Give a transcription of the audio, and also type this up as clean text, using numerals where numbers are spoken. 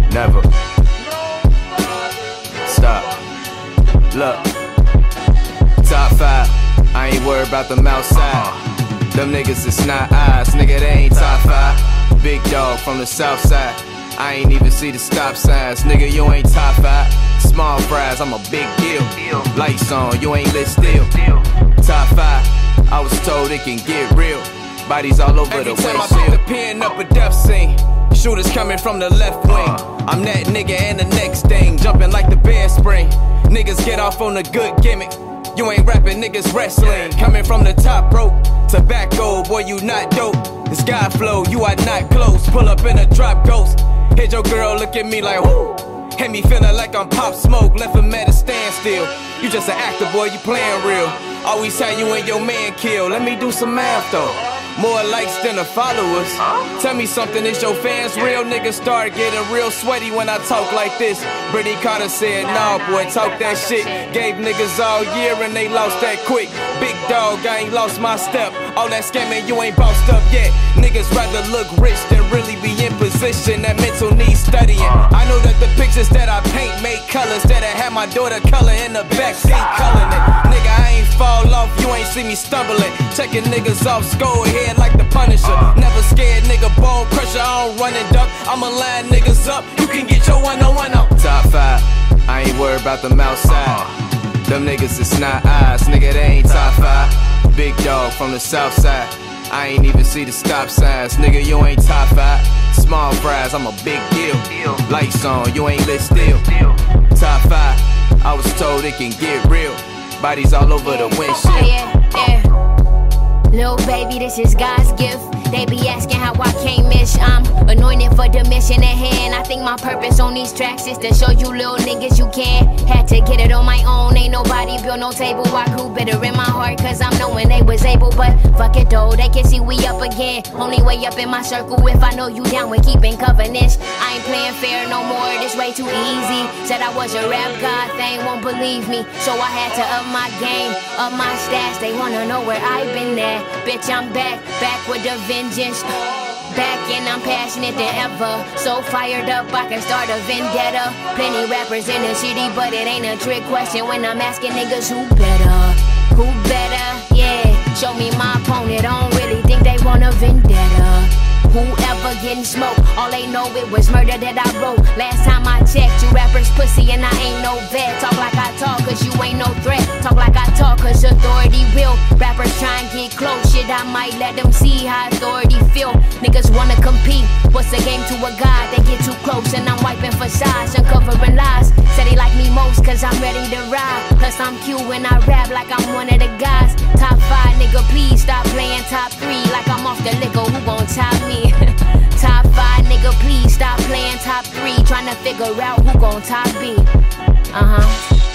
Never. Stop. Look. Top 5. I ain't worried about them outside. Them niggas is not eyes, nigga, they ain't top 5. Big dog from the south side. I ain't even see the stop signs, nigga, you ain't top 5. Small fries, I'm a big deal. Lights on, you ain't lit still. Top 5, I was told it can get real. Bodies all over the windshield. Every time I pick the pen up a death scene, shooters coming from the left wing. I'm that nigga and the next thing, jumping like the bear spring. Niggas get off on a good gimmick. You ain't rapping, niggas wrestling. Coming from the top rope, tobacco, boy, you not dope. The sky flow, you are not close. Pull up in a drop ghost. Hit your girl, look at me like, whoo. Had me feeling like I'm Pop Smoke, left him at a standstill. You just an actor, boy, you playing real. Always had you and your man killed. Let me do some math though. More likes than the followers. Tell me something, is your fans real? Niggas start getting real sweaty when I talk like this. Brittany Carter said, nah, boy, talk that shit. Gave niggas all year and they lost that quick. Big dog, I ain't lost my step. All that scamming, you ain't bossed up yet. Niggas rather look rich than really be in position. That mental needs studying. I know that the pictures that I paint make colors. That I had my daughter color in the backseat coloring it. Nigga, I ain't fall off, you ain't see me stumbling. Checking niggas off, skull head like the Punisher. Never scared, nigga, bone crusher. I don't run and duck, I'ma line niggas up. You can get your one-on-one up. Top 5, I ain't worried about them outside. Them niggas is not eyes, nigga, they ain't top 5. Big dog from the south side. I ain't even see the stop signs, nigga, you ain't top 5. Small fries, I'm a big deal. Lights on, you ain't lit still. Top 5, I was told it can get real. Bodies all over the windshield. Lil' baby, this is God's gift. They be asking how I can't miss. I'm anointed for the mission at hand. I think my purpose on these tracks is to show you little niggas you can. Had to get it on my own. Ain't nobody built no table. I grew bitter in my heart cause I'm knowing they was able. But fuck it though, they can see we up again. Only way up in my circle if I know you down with keeping covenants. I ain't playing fair no more, this way too easy. Said I was a rap god, they won't believe me. So I had to up my game, up my stats. They wanna know where I've been at. Bitch, I'm back with a vengeance. Back and I'm passionate than ever. So fired up, I can start a vendetta. Plenty rappers in the city, but it ain't a trick question when I'm asking niggas who better? Who better? Yeah, show me my opponent. I don't really think they want a vendetta. Whoever getting smoked, all they know it was murder that I wrote. Last time I checked, you rappers pussy and I ain't no vet. Talk like I talk cause you ain't no threat. Talk like I talk cause authority will. Rappers try and get close, shit I might let them see how authority feel. Niggas wanna compete, what's the game to a god? They get too close and I'm wiping facades, uncovering lies. Said they like me most cause I'm ready to ride. Plus I'm cute when I rap like I'm one of the guys. Top 5, nigga, please stop playing top 3 like I'm off the liquor, who gon' top me? Top 5, nigga, please stop playing top 3. Tryna figure out who gon' top B.